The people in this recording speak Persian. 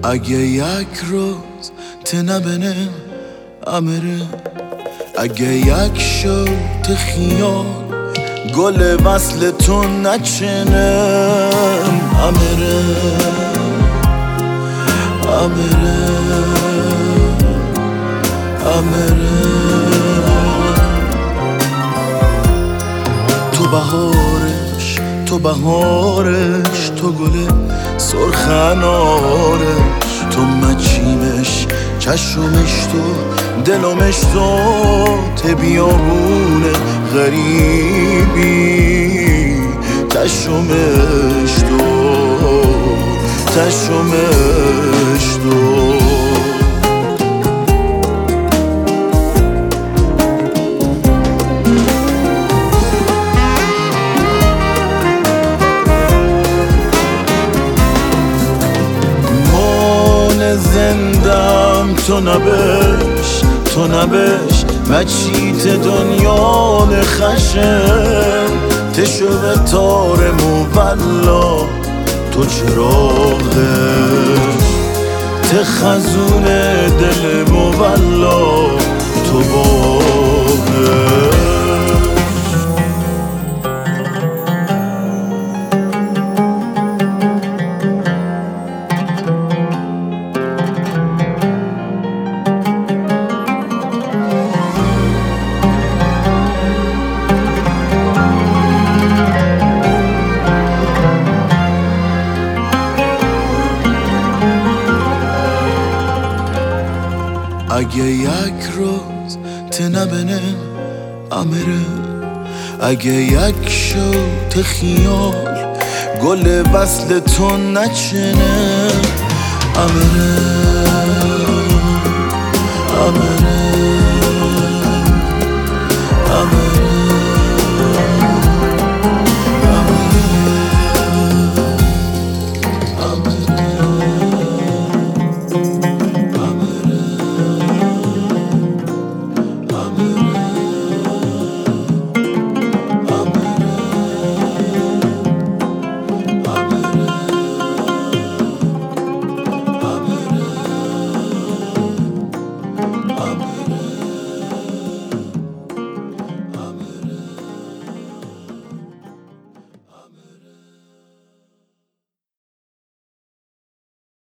اگه یک روز تنبنه امره، اگه یک شوت خیال گل وصل تو نچنم امره امره امره. تو بهارش تو گل سرخنارش، تو مچیمش چشمش تو دلمش تو بیابونه غریبی، تشمش تو زندم تو نبش مچیت دنیا نخشم، تشو به تار مولا تو چراغش، تخزون دل مولا تو باغش. اگه یک روز تنبنه امره، اگه یک شوت خیال گل وصل تو نچنه امره امره